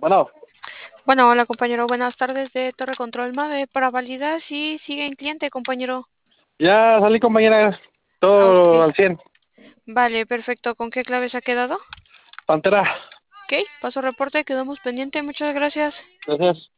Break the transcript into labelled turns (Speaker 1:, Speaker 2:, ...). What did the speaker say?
Speaker 1: Bueno,
Speaker 2: Bueno, hola compañero, buenas tardes de Torre Control Mave para validar si sigue en cliente, compañero.
Speaker 1: ya salí, compañera.
Speaker 2: Ah, ok.
Speaker 1: Todo al 100.
Speaker 2: Vale, perfecto. ¿Con qué clave se ha quedado?
Speaker 1: Pantera,
Speaker 2: Ok, paso reporte, quedamos pendiente, muchas gracias.
Speaker 1: gracias.